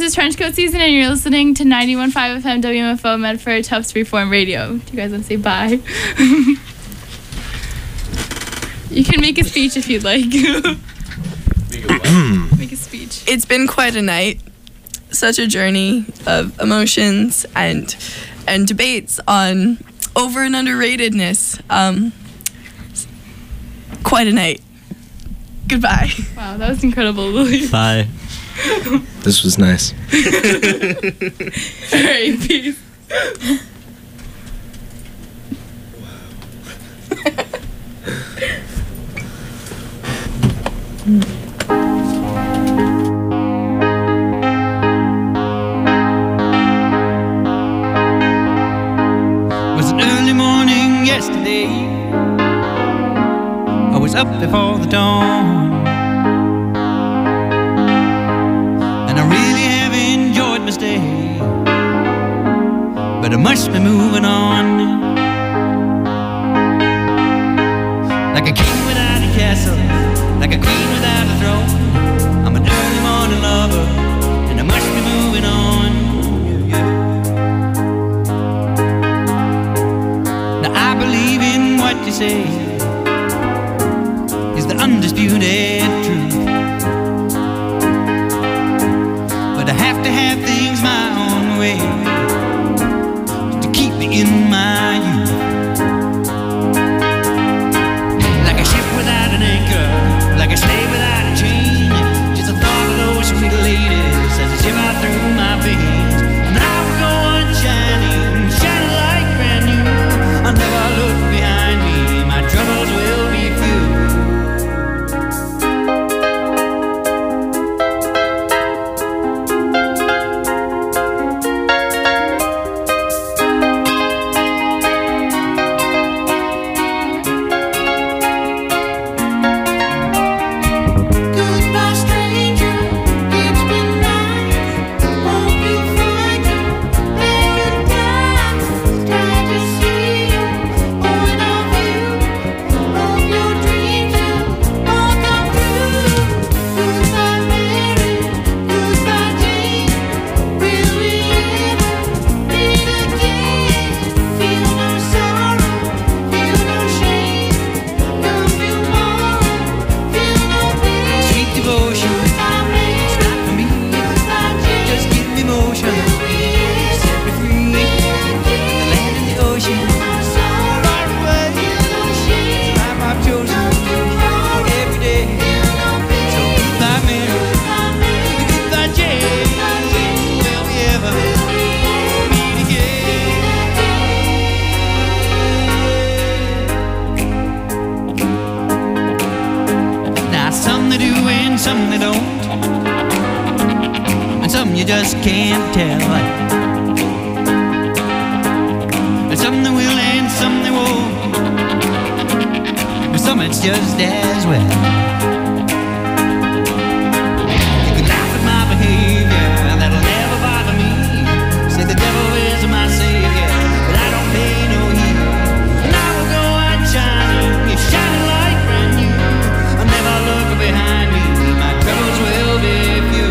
is Trenchcoat Season, and you're listening to 91.5 FM WMFO Medford Tufts Freeform Radio. Do you guys want to say bye? You can make a speech if you'd like. Make a speech. It's been quite a night. Such a journey of emotions and debates on over and underratedness. Quite a night. Goodbye. Wow, that was incredible, Lily. Bye. This was nice. All right, peace. Was an early morning yesterday. I was up before the dawn, and I really have enjoyed my stay, but I must be moving on. Like a king without a castle, like a queen without a throne, I'm an early morning lover, and I must be moving on. Now I believe in what you say is the undisputed truth, but I have to have things my own way to keep me in my youth. Like a ship without an anchor, like a slave without a chain, just the thought of those sweet ladies as they shiver through my veins. And I will go on shining, shining like brand new. I'll never look behind me, my troubles will be few. Goodbye, stranger. It's been nice. Hope you find your paradise. Glad to see you. Point of view. Hope your dreams will all come true. Goodbye, Mary. Goodbye, Jane. Will we ever meet again? Feel no sorrow. Feel no shame. Come tomorrow. Feel no pain. Sweet devotion, it's not for me. Just give me motion, set me free. The land and the ocean, far away. The life I've chosen every day. So goodbye, Mary. Goodbye, Jane. Will we ever meet again? Now some they do and some they don't, and some you just can't tell. And some they will and some they won't, but some it's just as well. You can laugh at my behavior, that'll never bother me. Say the devil is my savior, but I don't pay no heed. And I will go on shining, it's shining like brand new. I'll never look behind me, my troubles will be few.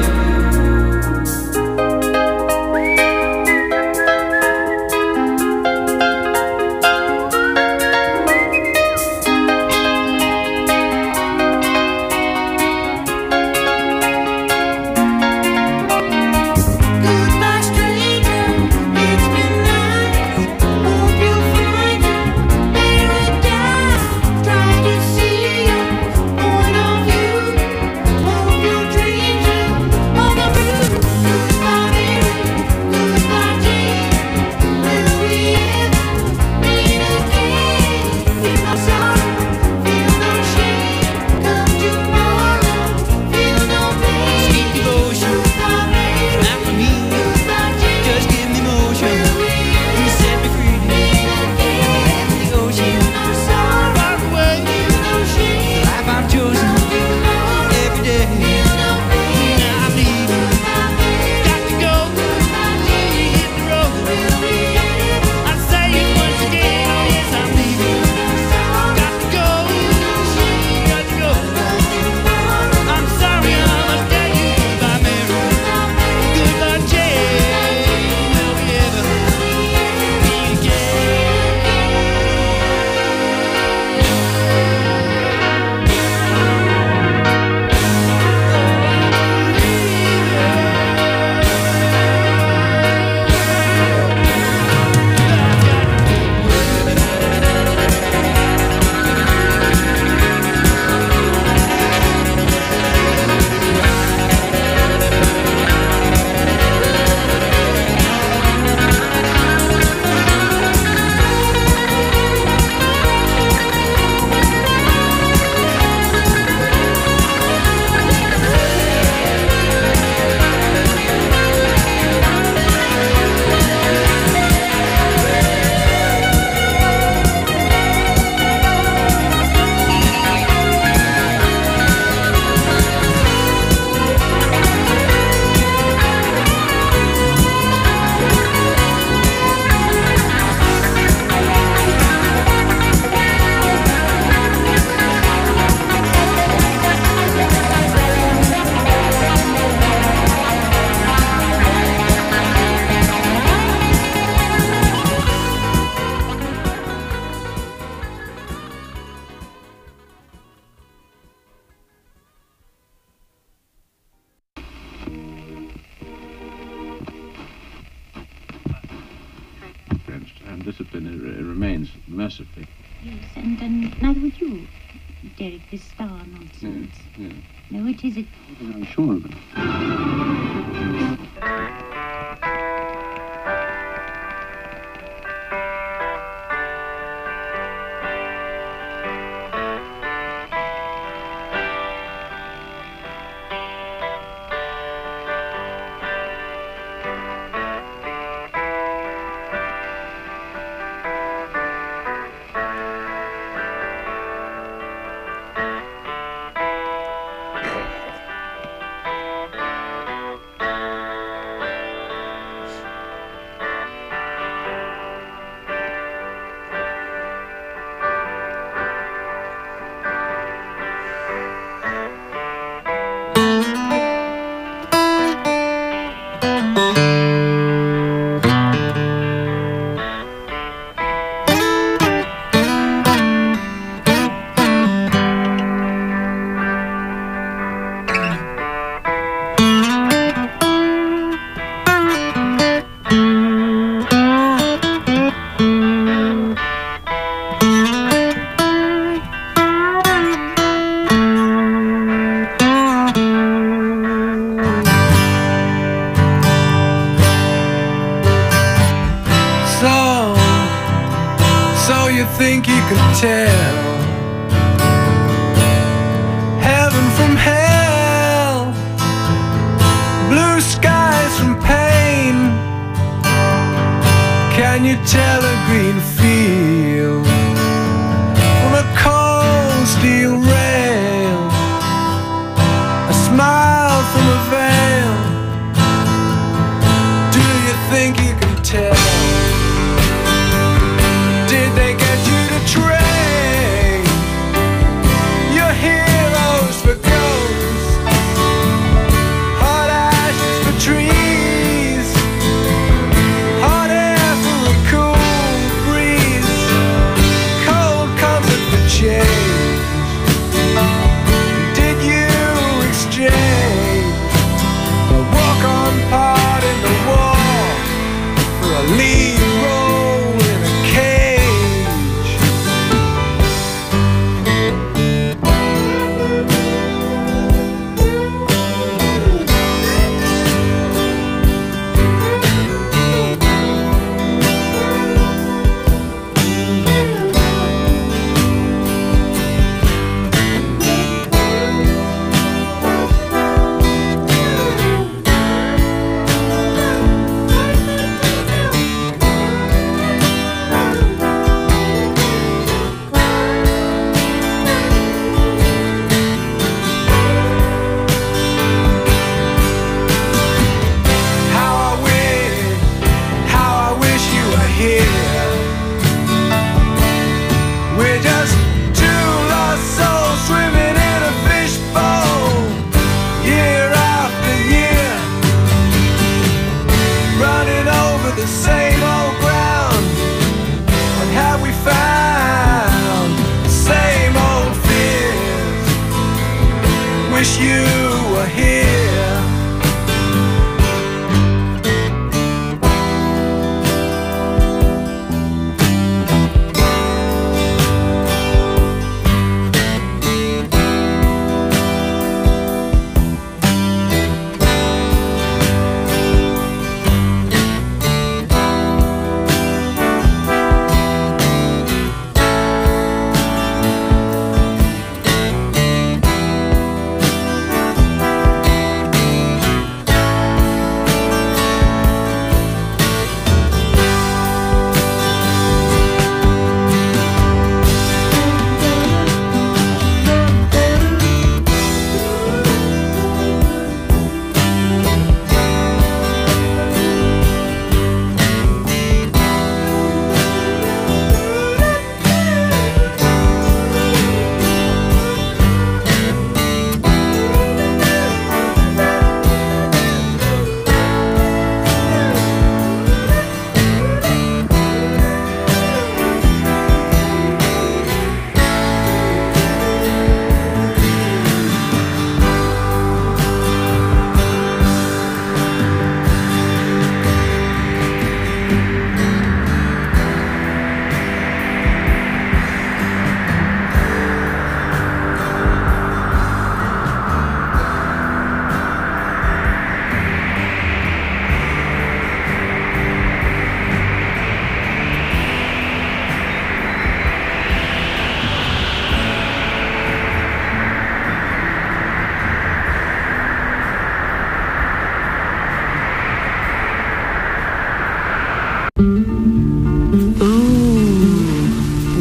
and discipline it remains mercifully. Yes, and neither would you, Derek, this star nonsense. Yeah. No, it isn't. I'm sure of it. So you think you can tell heaven from hell, blue skies from pain? Can you tell a green field from a cold steel rail, a smile from a veil? Do you think you can tell? Did they get you to trade your heroes for ghosts, hot ashes for trees, hot air for a cool breeze?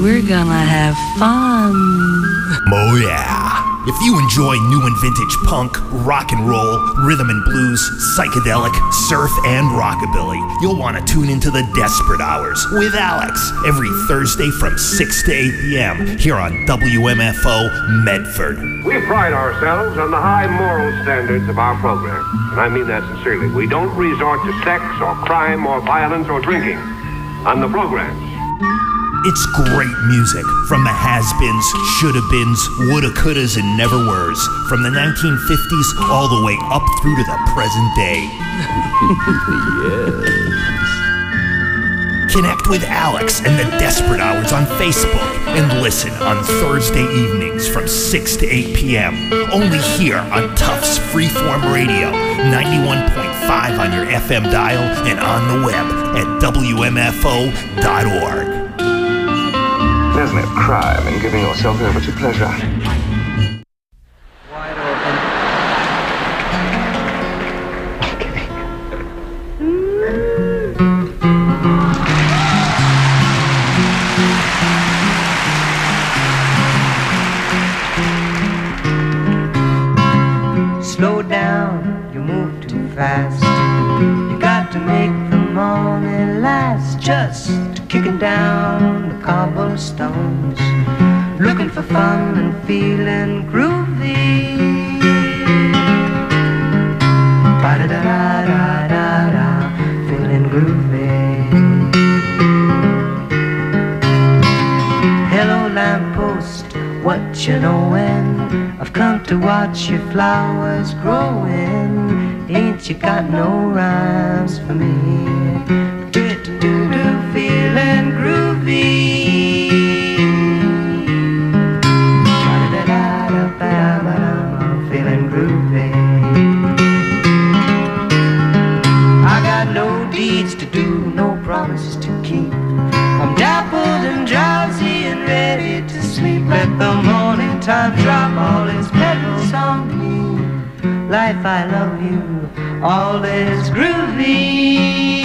we're gonna have fun. Oh yeah. If you enjoy new and vintage punk, rock and roll, rhythm and blues, psychedelic, surf, and rockabilly, you'll want to tune into the Desperate Hours with Alex every Thursday from 6 to 8 p.m. here on WMFO Medford. We pride ourselves on the high moral standards of our program, and I mean that sincerely. We don't resort to sex or crime or violence or drinking on the programs. It's great music from the has-beens, shoulda-beens, woulda-couldas, and never-weres, from the 1950s all the way up through to the present day. Yes. Connect with Alex and the Desperate Hours on Facebook and listen on Thursday evenings from 6 to 8 p.m. only here on Tufts Freeform Radio, 91.5 on your FM dial and on the web at WMFO.org. There's no crime in giving yourself over to pleasure. Wide open. Slow down, you move too fast. You got to make the morning last. Just kicking down the cobblestones, looking for fun and feeling groovy. Ba-da-da-da-da-da, feeling groovy. Hello lamppost, what you knowin'? I've come to watch your flowers growing. Ain't you got no rhymes for me? Feeling groovy. Feeling groovy. I got no deeds to do, no promises to keep. I'm dappled and drowsy and ready to sleep. Let the morning time drop all its petals on me. Life, I love you, all is groovy.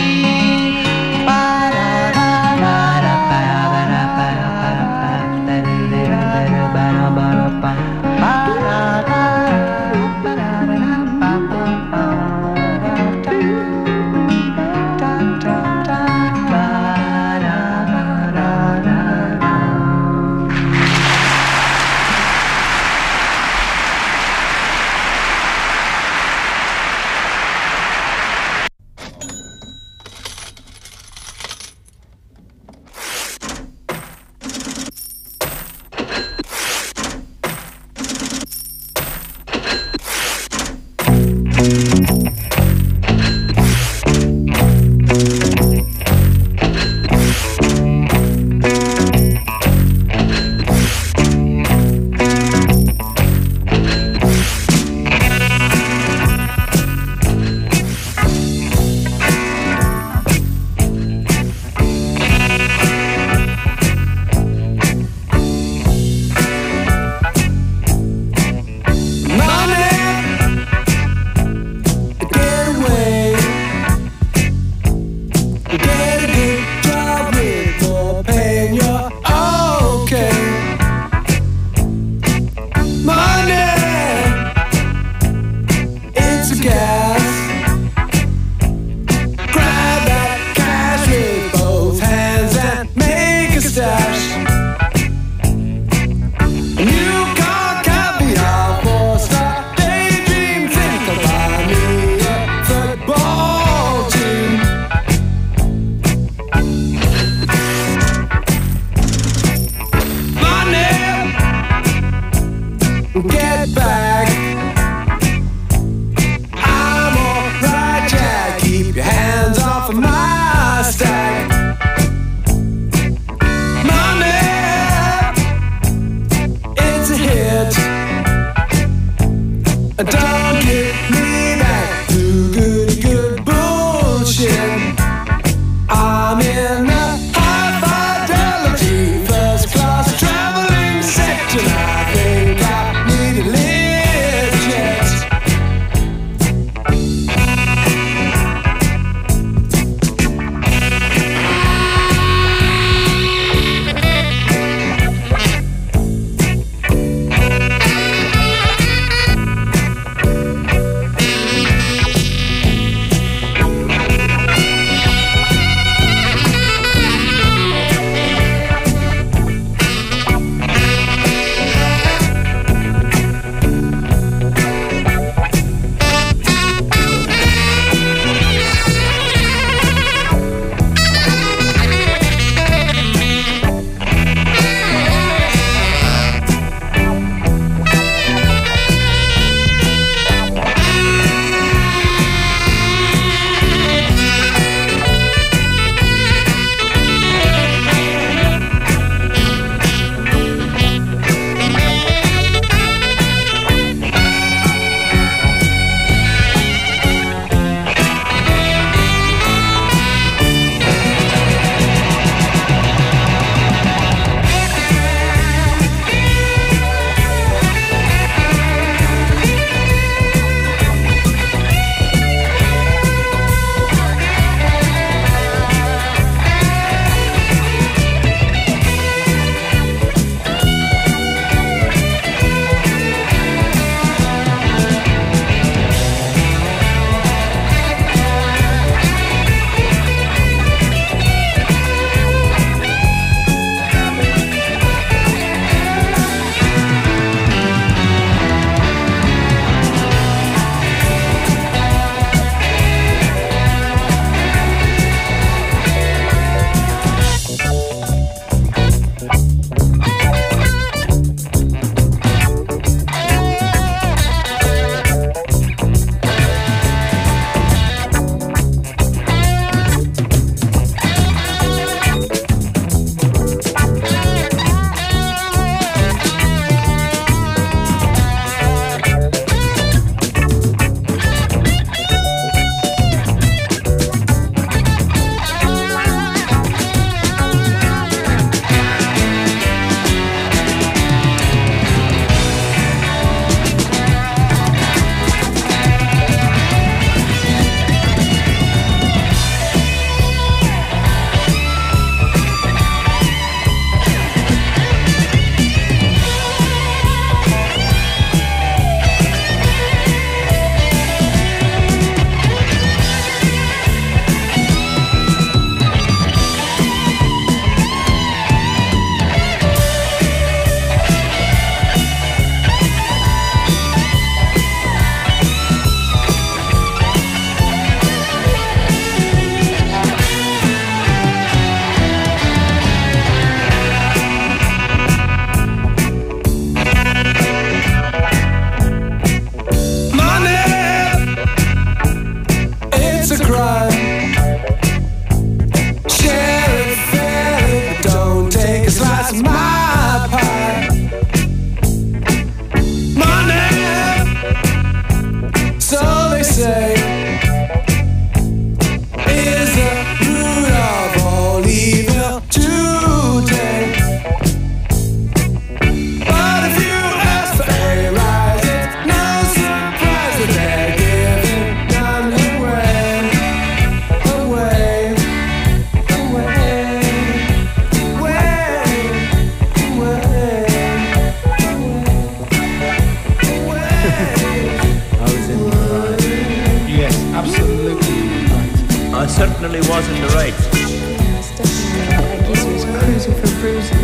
cruising.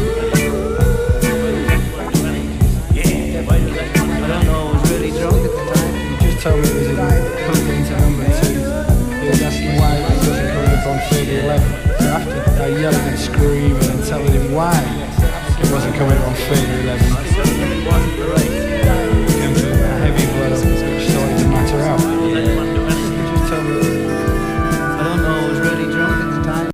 I don't know, I was really drunk at the time. He just told me it was hooked into number 2. He was asking why it wasn't coming up on 3-11. So after I yelling and screaming and telling him why it wasn't coming up on 3-11, came to a heavy blow which started to matter out. He just told me, I don't know, I was really drunk at the time.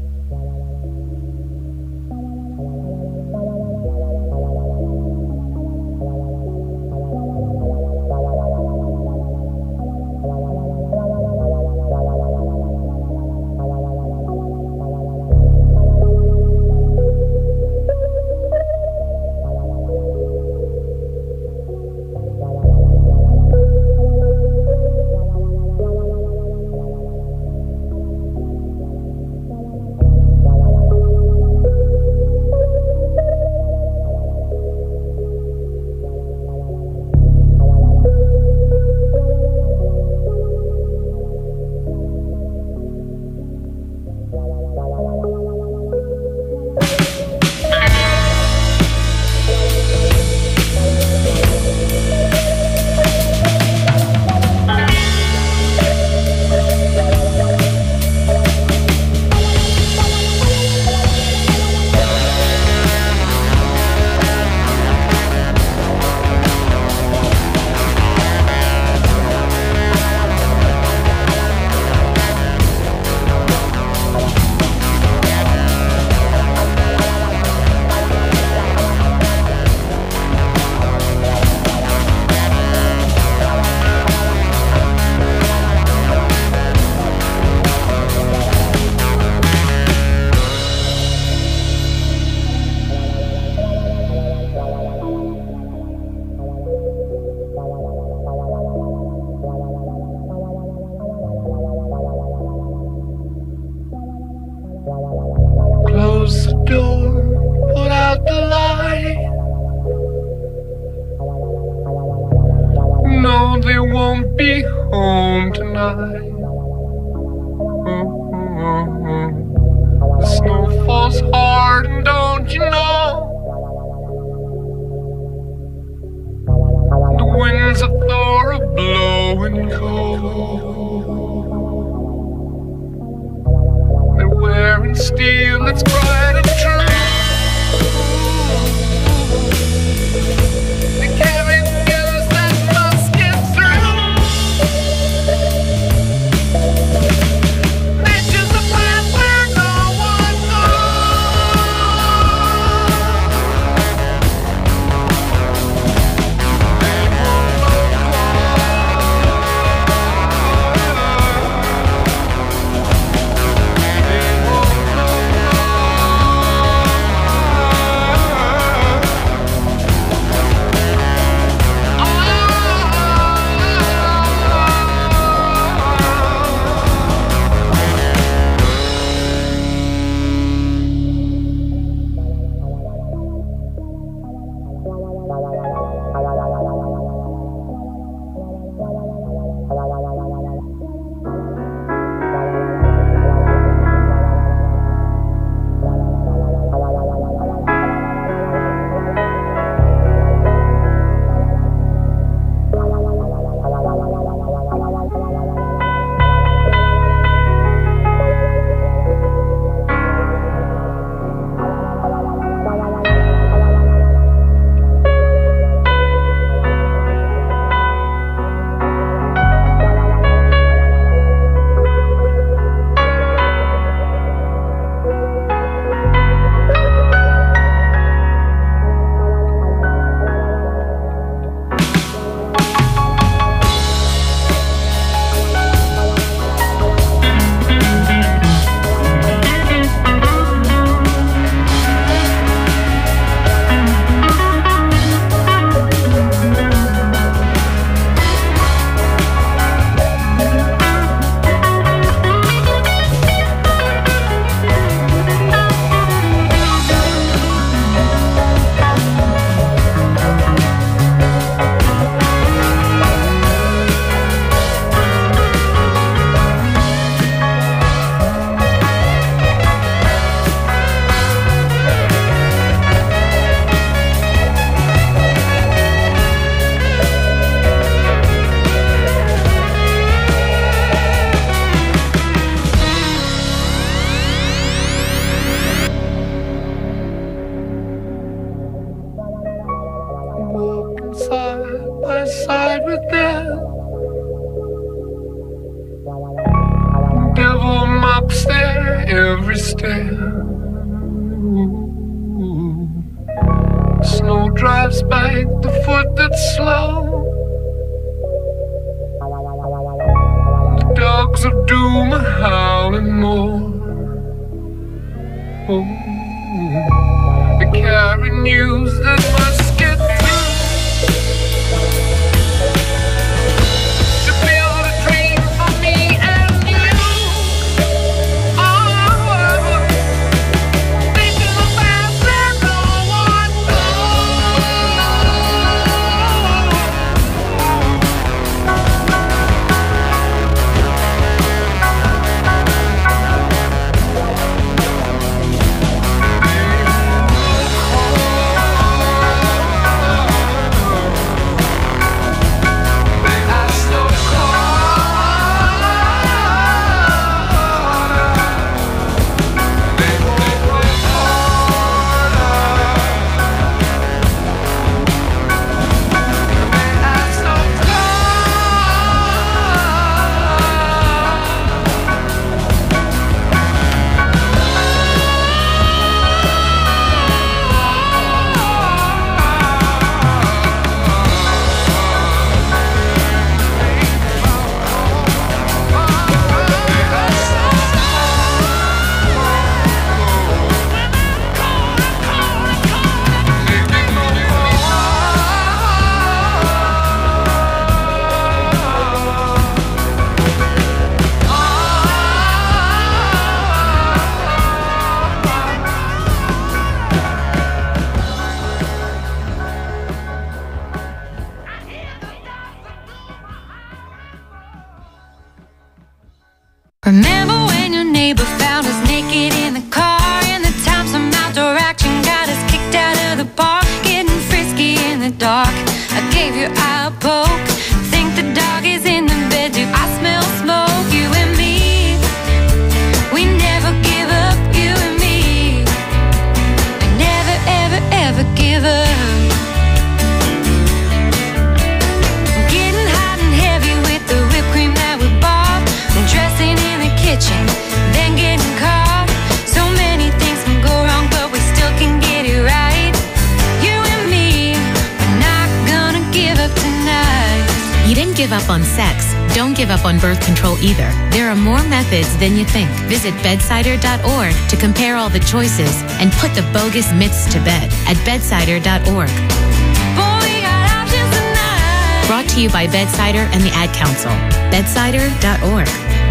Close the door, put out the light. No, they won't be home tonight. The snow falls hard, and don't you know? The winds of Thor are blowing cold. They're wearing steel that's bright and true. They carry guns that must get through. They choose a path where no one stare. Snow drives back the foot that's slow. The dogs of doom are howling more. Oh, they carry news that must get through. To build a dream for me and you. Oh, thinking about where no one Remember when your neighbor found us naked in the car, and the time some outdoor action got us kicked out of the park, getting frisky in the dark. I gave your eye a poke, think the dog is in the bed too. I smell smoke, you and me. We never give up, you and me. We never, ever, ever give up. Getting hot and heavy with the whipped cream that we bought, and dressing in the kitchen, then getting caught. So many things can go wrong, but we still can get it right. You and me, we're not gonna give up tonight. You didn't give up on sex. Don't give up on birth control either. There are more methods than you think. Visit bedsider.org to compare all the choices and put the bogus myths to bed at bedsider.org. Boy, we got options tonight. Brought to you by Bedsider and the Ad Council. Bedsider.org.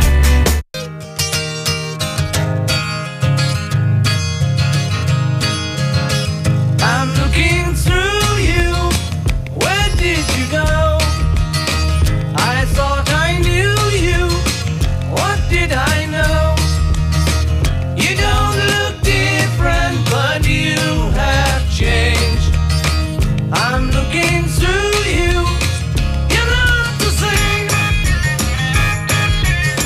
I'm looking through you. Where did you go? I thought I knew you. What did I know? You don't look different, but you have changed. I'm looking through you. You're not the same.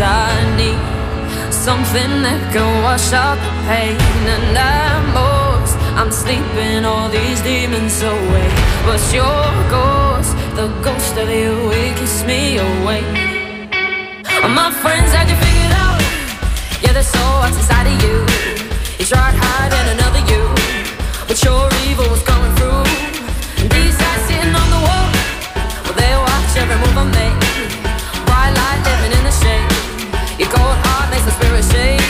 I need something that can wash out the pain. And I'm sleeping all these demons away, but your ghost, the ghost of you, it keeps me awake. All my friends had you figured out, yeah, there's so what's inside of you. You tried hiding another you, but your evil was coming through. And these eyes sitting on the wall, well, they watch every move I make. Bright light living in the shade, your cold heart makes the spirit shake.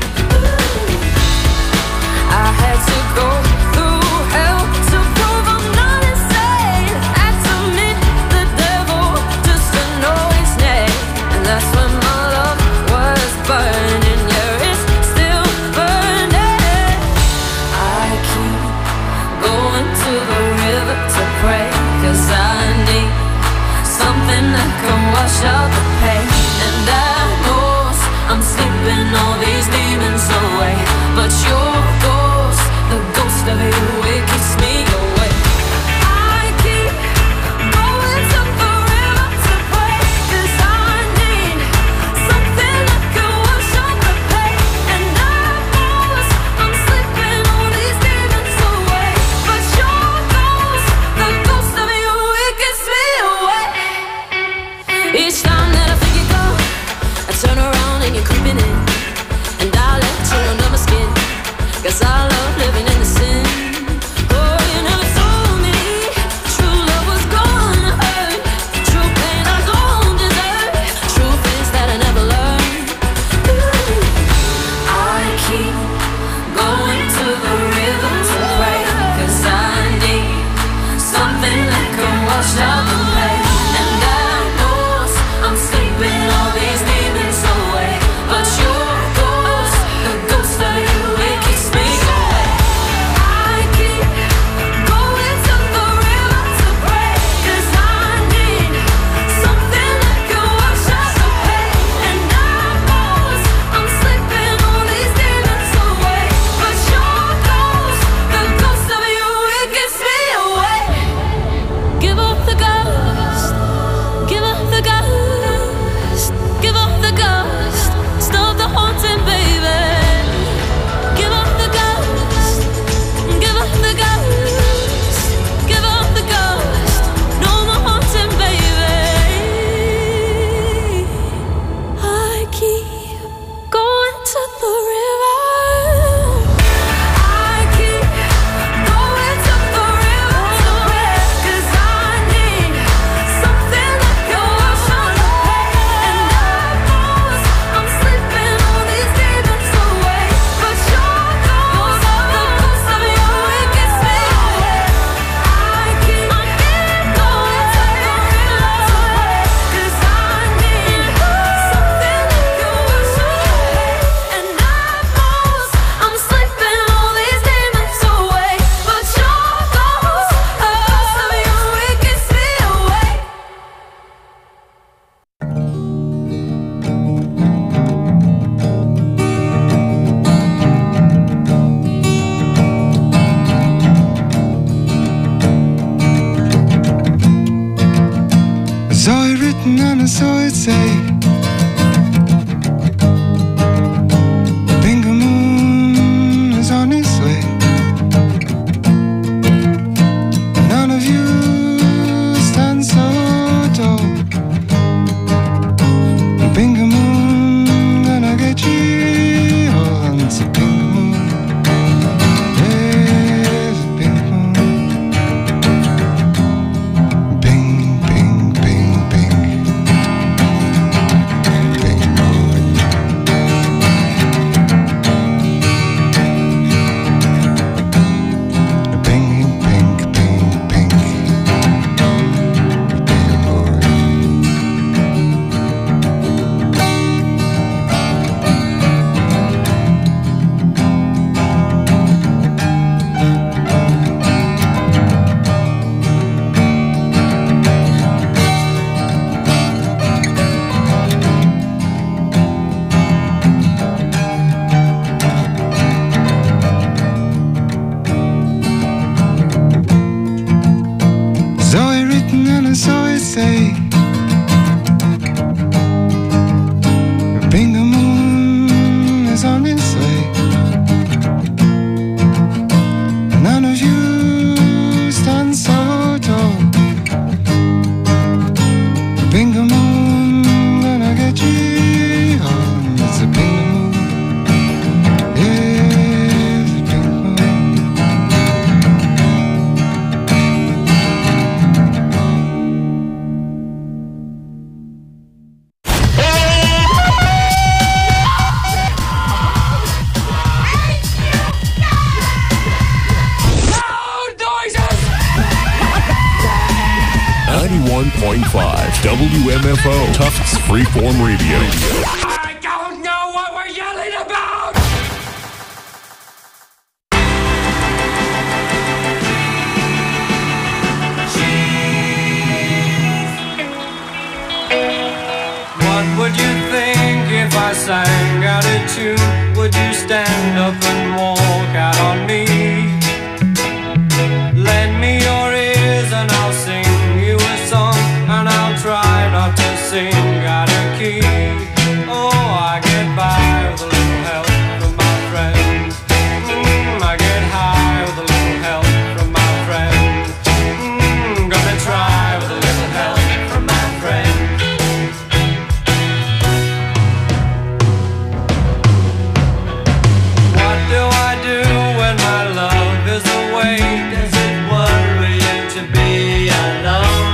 I had to go through hell to prove I'm not insane. Had to meet the devil just to know his name. And that's when my love was burning. Yeah, it's still burning. I keep going to the river to pray, 'cause I need something that can wash out the pain. And I know I'm sleeping all these demons away, but your ghost, the ghost of you, it keeps me awake. I keep going to the river to pray, 'cause I need something that can wash out the pain. And I know I'm sleeping all these demons away, but your ghost, the ghost of you, it keeps me awake. Each time that I think you go, I turn around and you're creeping in, and I'll let you under my skin, 'cause I love living in the sin. Oh, you never told me true love was gonna hurt, true pain I don't deserve, truth is that I never learned. I keep going to the river to pray, 'cause I need something that can wash out the pain. And I know I'm sleeping all these demons away, but your ghost, the ghost of you, it keeps me awake. I keep going to the river to pray, 'cause I need something that can wash out the pain. And I know I'm sleeping all these demons away, but your ghost, the ghost of you, it keeps me awake. Give up the ghost, give up the ghost, give up the ghost, stop the haunting, baby. Give up the ghost, give up the ghost, give up the ghost, no more haunting, baby. I keep going to the river. I keep going to the river to pray, 'cause I need something that can wash out the pain. And I know I'm sleeping all these demons away, but your ghost, the ghost of you, it keeps me awake. I keep going to the river to pray, 'cause I need something that can wash out the pain. And I know I'm sleeping all these demons away, but your ghost, the ghost of you, it keeps me awake. I saw it written and I saw it say, Bingo Moon is on its way. None of you stand so tall. Bingo Moon, gonna get you all once. Bingo Moon, yes, Bingo Moon. Bing, bing, bing, bing. 91.5 WMFO Tufts Freeform Radio. I don't know what we're yelling about! What would you think if I sang out a tune? Would you stand up and walk out on me? Lend me your ears and I'll sing you a song, and I'll try not to sing out of key. Oh, I get by with a little help from my friends. I get high with a little help from my friends. Gonna try with a little help from my friends. What do I do when my love is away? Does it worry you to be alone?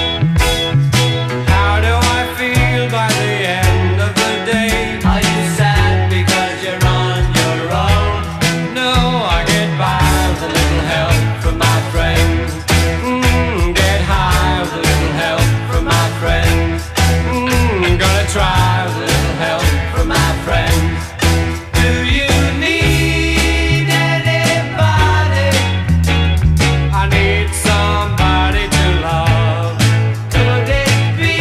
How do I feel by the end of the day? Are you sad because you're on your own? No, I get by with a little help from my friends. Get high with a little help from my friends. Gonna try with a little help from my friends. Do you need anybody? I need somebody to love. Could it be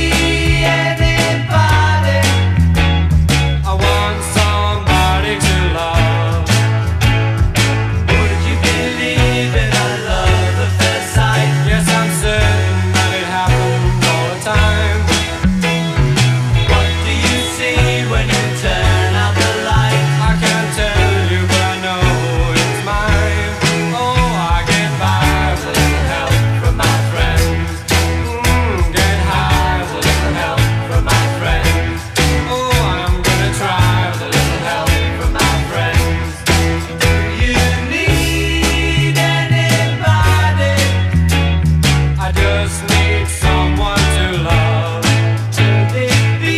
anybody? I want somebody to love. Would you believe in a love at first sight? Yes, I'm certain that it happens all the time. What do you see when you turn out the light? I can't tell you, but I know it's mine. Oh, I get by with a little help from my friends. Get high with a little help from my friends. Oh, I'm gonna try with a little help from my friends. Do you need anybody? I just need someone to love. Could it be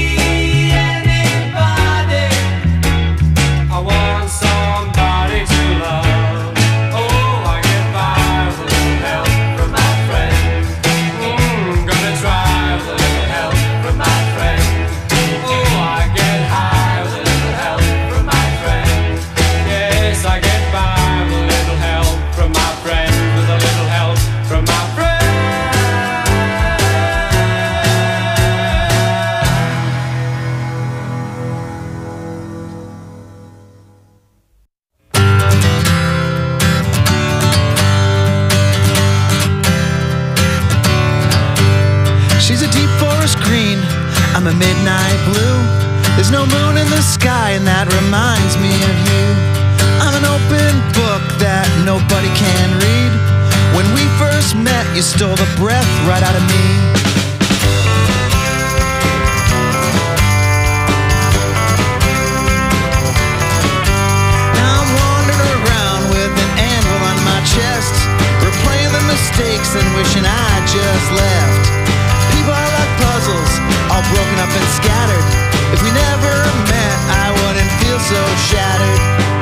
anybody? I want somebody to love. Oh, I get by with a little help from my friends. Gonna try with a little help from my friends. Oh, I get high with a little help from my friends. Yes, I get by with a little help from my friends. With a little help from my friends. She's a deep forest green, I'm a midnight blue. There's no moon in the sky and that reminds me of you. I'm an open book that nobody can read. When we first met, you stole the breath right out of me. Now I'm wandering around with an anvil on my chest, replaying the mistakes and wishing I just left. People are like puzzles, all broken up and scattered. If we never met, I wouldn't feel so shattered.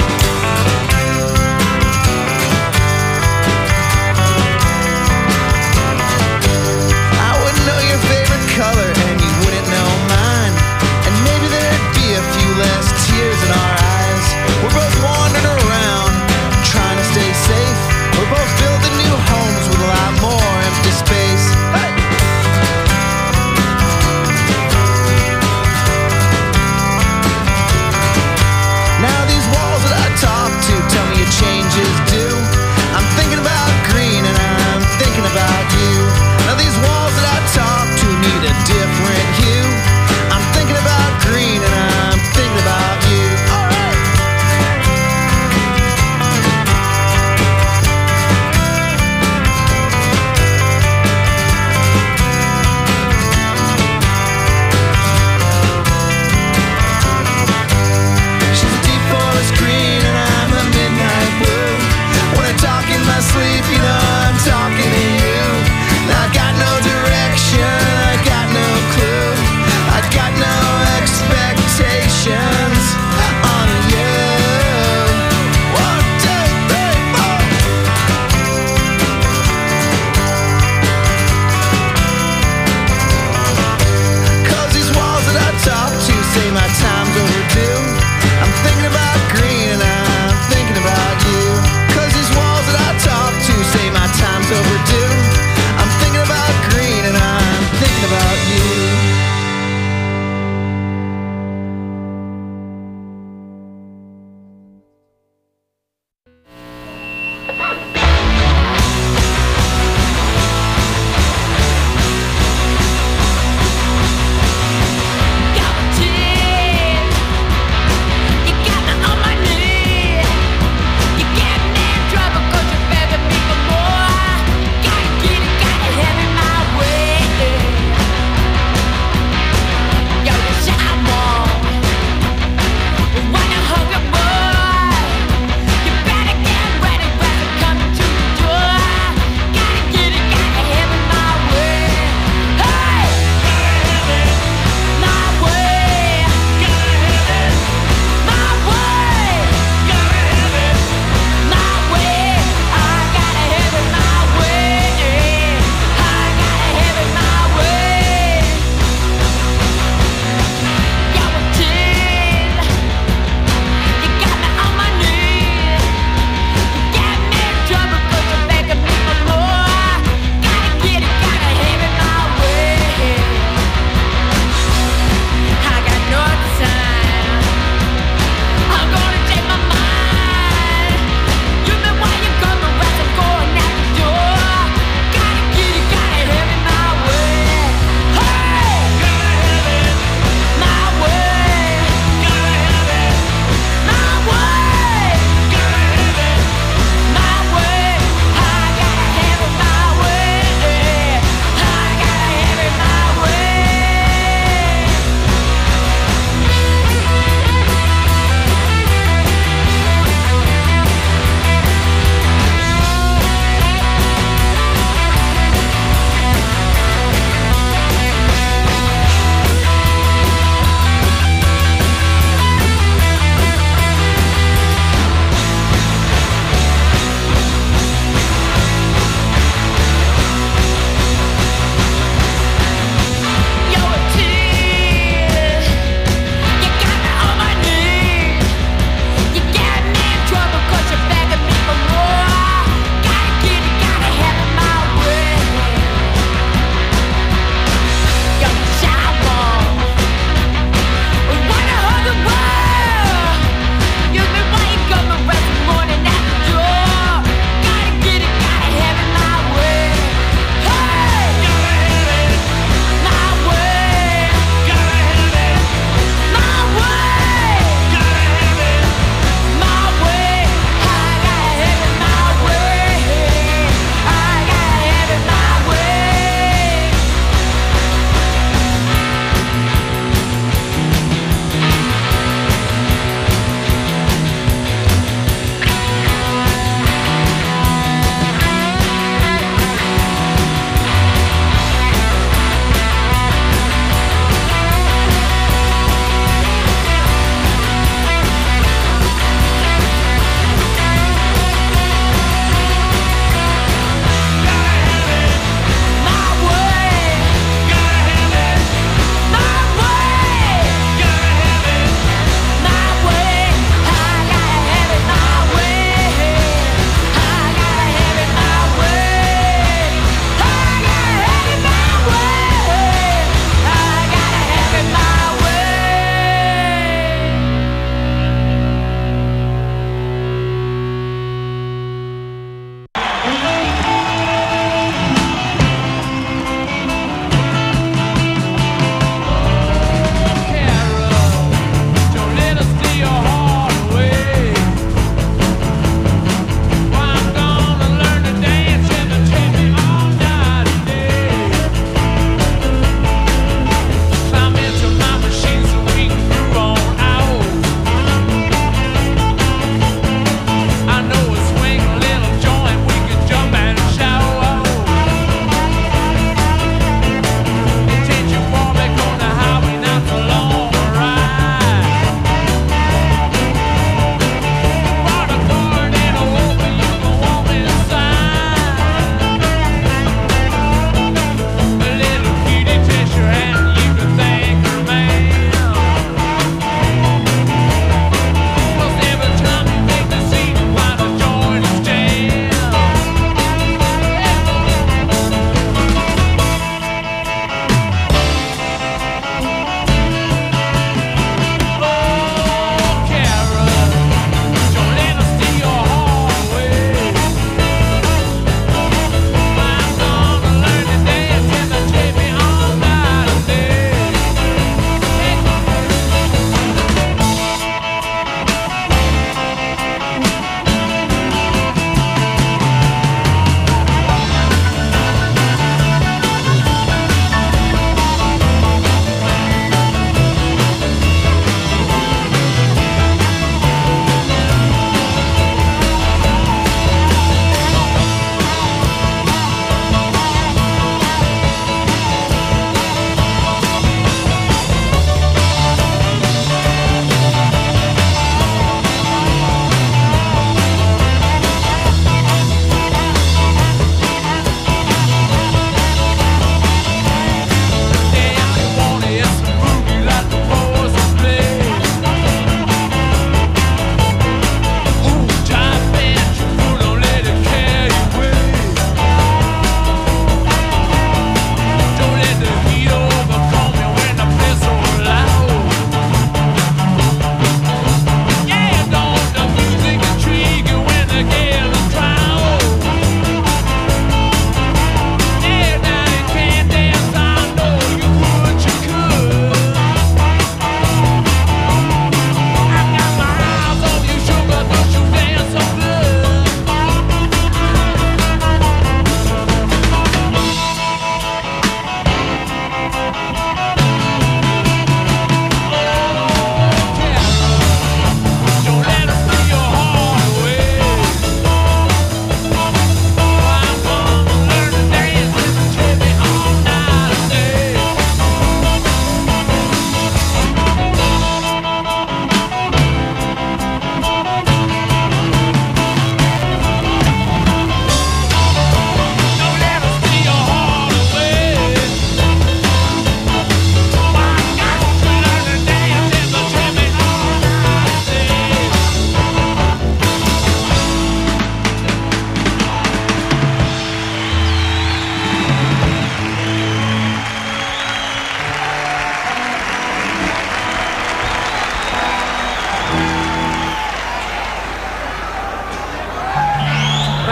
I wouldn't know your favorite color and you wouldn't know mine. And maybe there'd be a few less tears in our eyes. We're both wandering around, trying to stay safe. We're both building new homes with a lot more empty space. Hey!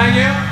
Thank you.